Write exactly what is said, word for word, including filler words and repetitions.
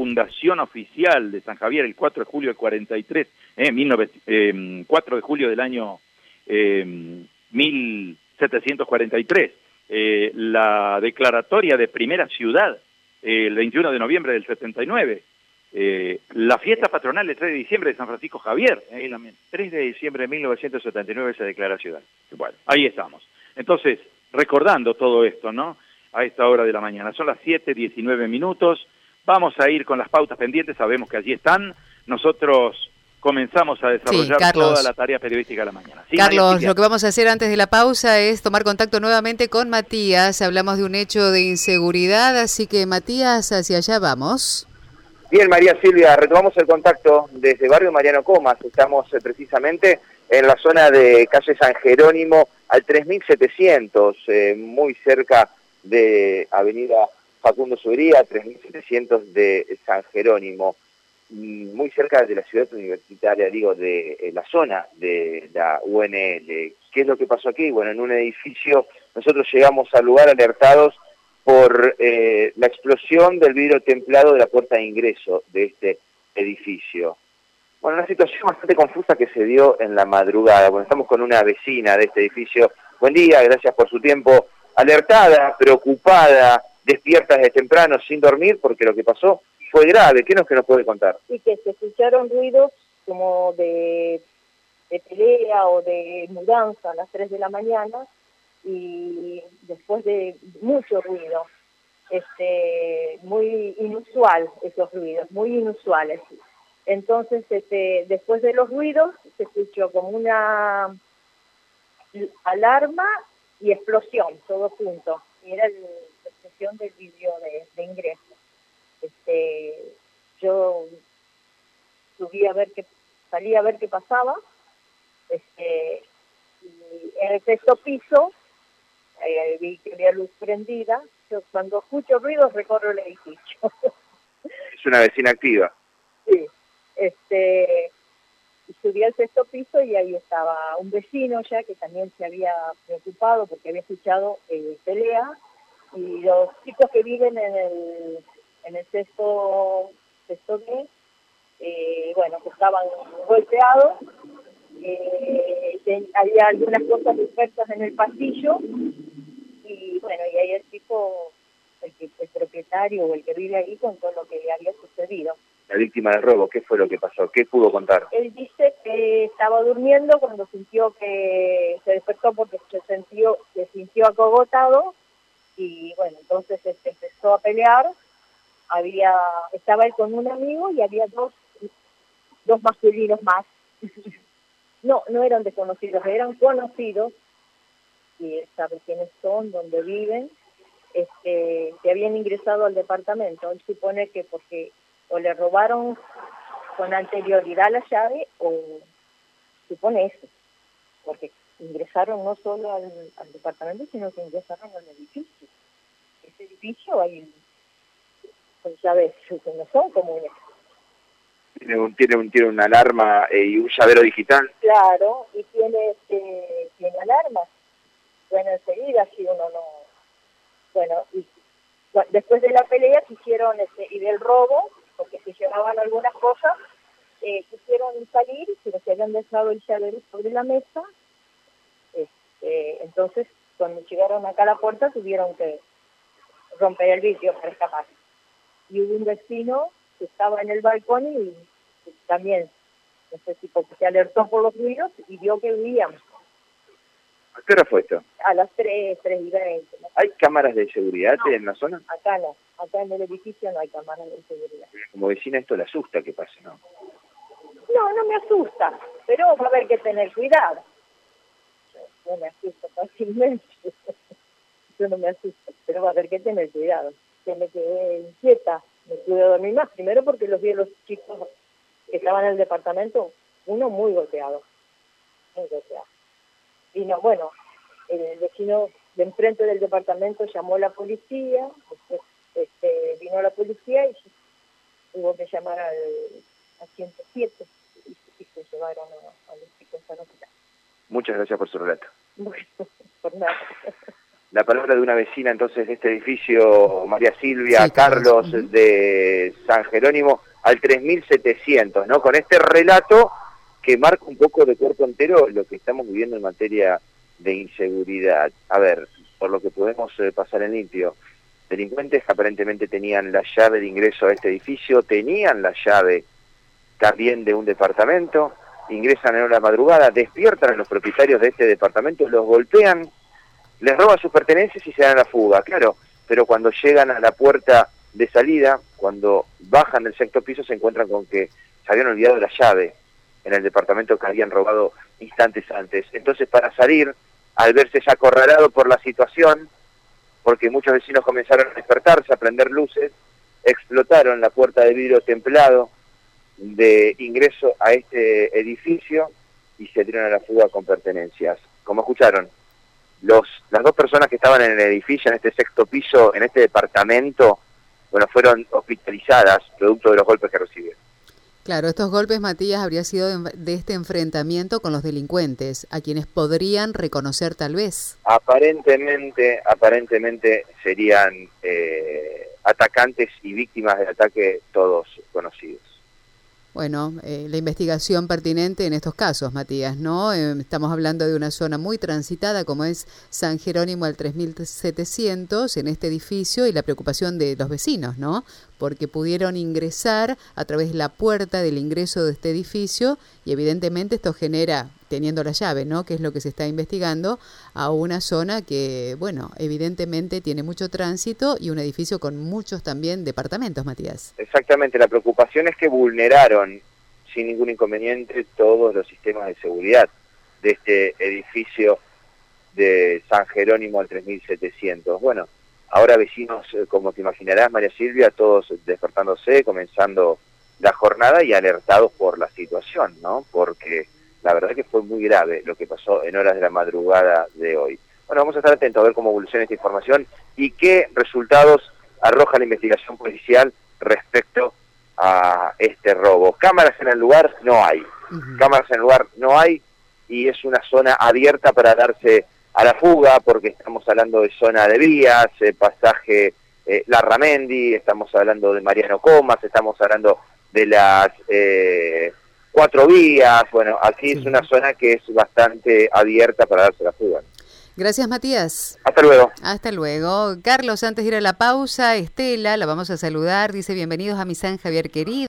fundación oficial de San Javier el cuatro de julio del cuarenta y tres, eh, eh, cuatro de julio del año eh, mil setecientos cuarenta y tres, eh, la declaratoria de primera ciudad eh, el veintiuno de noviembre del setenta y nueve, eh, la fiesta patronal el tres de diciembre de San Francisco Javier. Eh, tres de diciembre de mil novecientos setenta y nueve se declara ciudad. Bueno, ahí estamos. Entonces, recordando todo esto, ¿no? A esta hora de la mañana. Son las siete diecinueve minutos. Vamos a ir con las pautas pendientes, sabemos que allí están. Nosotros comenzamos a desarrollar sí, toda la tarea periodística de la mañana. ¿Sí, Carlos, lo que vamos a hacer antes de la pausa es tomar contacto nuevamente con Matías. Hablamos de un hecho de inseguridad, así que Matías, hacia allá vamos. Bien, María Silvia, retomamos el contacto desde Barrio Mariano Comas. Estamos eh, precisamente en la zona de calle San Jerónimo al tres mil setecientos, eh, muy cerca de Avenida Facundo Subería, tres mil setecientos de San Jerónimo, muy cerca de la ciudad universitaria, digo, de eh, la zona de la U N L. ¿Qué es lo que pasó aquí? Bueno, en un edificio nosotros llegamos al lugar alertados por eh, la explosión del vidrio templado de la puerta de ingreso de este edificio. Bueno, una situación bastante confusa que se dio en la madrugada. Bueno, estamos con una vecina de este edificio. Buen día, gracias por su tiempo. Alertada, preocupada, despierta desde temprano, sin dormir, porque lo que pasó fue grave. ¿Qué nos que nos puede contar? Sí, que se escucharon ruidos como de, de pelea o de mudanza a las tres de la mañana, y después de mucho ruido, este, muy inusual esos ruidos, muy inusuales. Entonces, este, después de los ruidos, se escuchó como una alarma y explosión, todo junto. Y era el, la explosión del vidrio de, de ingreso. Este, yo subí a ver qué, salí a ver qué pasaba, este, y en el sexto piso, eh, vi que había luz prendida. Yo cuando escucho ruidos recorro el edificio. Es una vecina activa. Sí, este, y subí al sexto piso y ahí estaba un vecino ya que también se había preocupado porque había escuchado eh, pelea, y los chicos que viven en el en el sexto sexto B, eh, bueno, que estaban golpeados, eh, ten, había algunas cosas dispersas en el pasillo, y bueno, y ahí el tipo, el, que, el propietario o el que vive ahí, contó lo que le había sucedido. La víctima del robo, ¿qué fue lo que pasó? ¿Qué pudo contar? Él dice que estaba durmiendo cuando sintió que se despertó porque se sintió, se sintió acogotado, y bueno, entonces se empezó a pelear. Había, estaba él con un amigo y había dos, dos masculinos más. No, no eran desconocidos, eran conocidos, y él sabe quiénes son, dónde viven, este, que habían ingresado al departamento. Él supone que porque o le robaron con anterioridad la llave, o supone eso, porque ingresaron no solo al, al departamento, sino que ingresaron al edificio. Ese edificio hay, pues llaves que no son comunes. Tiene un, tiene un, tiene una alarma eh, y un llavero digital. Claro, y tiene, este, tiene alarmas. Bueno, enseguida, si uno no... Bueno, y después de la pelea quisieron, este, y del robo, porque se llevaban algunas cosas, eh, quisieron salir, pero se habían dejado el llavero sobre la mesa. Este, entonces, cuando llegaron acá a la puerta, tuvieron que romper el vidrio para escapar. Y hubo un vecino que estaba en el balcón y, y también, no sé si porque se alertó por los ruidos y vio que huíamos. ¿A qué hora fue esto? A las tres, tres y veinte. ¿No? ¿Hay cámaras de seguridad no, en la zona? Acá no, acá en el edificio no hay cámaras de seguridad. Como vecina esto le asusta que pase, ¿no? No, no me asusta, pero va a haber que tener cuidado. No me asusta fácilmente, yo no me asusto, pero va a haber que tener cuidado. Se me quedé inquieta, me pude dormir más, primero porque los vi a los chicos que estaban en el departamento, uno muy golpeado, muy golpeado. Y no, bueno, el vecino de enfrente del departamento llamó a la policía, después este, vino la policía y hubo que llamar al, al ciento siete y, y se llevaron a, a los chicos al hospital. Muchas gracias por su relato. Bueno, por nada. la palabra de una vecina entonces de este edificio, María Silvia, sí, Carlos, uh-huh. de San Jerónimo, al tres mil setecientos, ¿no? Con este relato que marca un poco de cuerpo entero lo que estamos viviendo en materia de inseguridad. A ver, por lo que podemos eh, pasar en limpio, delincuentes que aparentemente tenían la llave de ingreso a este edificio, tenían la llave también de un departamento, ingresan en la madrugada, despiertan a los propietarios de este departamento, los golpean, les roban sus pertenencias y se dan a la fuga, claro, pero cuando llegan a la puerta de salida, cuando bajan del sexto piso, se encuentran con que se habían olvidado la llave en el departamento que habían robado instantes antes. Entonces, para salir, al verse ya acorralado por la situación, porque muchos vecinos comenzaron a despertarse, a prender luces, explotaron la puerta de vidrio templado de ingreso a este edificio y se dieron a la fuga con pertenencias. Como escucharon, los las dos personas que estaban en el edificio, en este sexto piso, en este departamento, bueno, fueron hospitalizadas producto de los golpes que recibieron. Claro, estos golpes, Matías, habría sido de, de este enfrentamiento con los delincuentes, a quienes podrían reconocer tal vez. Aparentemente, aparentemente serían eh, atacantes y víctimas del ataque todos conocidos. Bueno, eh, la investigación pertinente en estos casos, Matías, ¿no? Eh, estamos hablando de una zona muy transitada como es San Jerónimo al tres mil setecientos en este edificio y la preocupación de los vecinos, ¿no? Porque pudieron ingresar a través de la puerta del ingreso de este edificio y evidentemente esto genera, teniendo la llave, ¿no? Que es lo que se está investigando, a una zona que, bueno, evidentemente tiene mucho tránsito y un edificio con muchos también departamentos, Matías. Exactamente, la preocupación es que vulneraron sin ningún inconveniente todos los sistemas de seguridad de este edificio de San Jerónimo al tres mil setecientos. Bueno, ahora vecinos, como te imaginarás, María Silvia, todos despertándose, comenzando la jornada y alertados por la situación, ¿no? Porque la verdad que fue muy grave lo que pasó en horas de la madrugada de hoy. Bueno, vamos a estar atentos a ver cómo evoluciona esta información y qué resultados arroja la investigación policial respecto a este robo. Cámaras en el lugar no hay. Uh-huh. Cámaras en el lugar no hay y es una zona abierta para darse a la fuga, porque estamos hablando de zona de vías, eh, pasaje eh, Larramendi, estamos hablando de Mariano Comas, estamos hablando de las eh, cuatro vías. Bueno, aquí sí. Es una zona que es bastante abierta para darse la fuga. Gracias, Matías. Hasta luego. Hasta luego. Carlos, antes de ir a la pausa, Estela, la vamos a saludar, dice: bienvenidos a mi San Javier querido.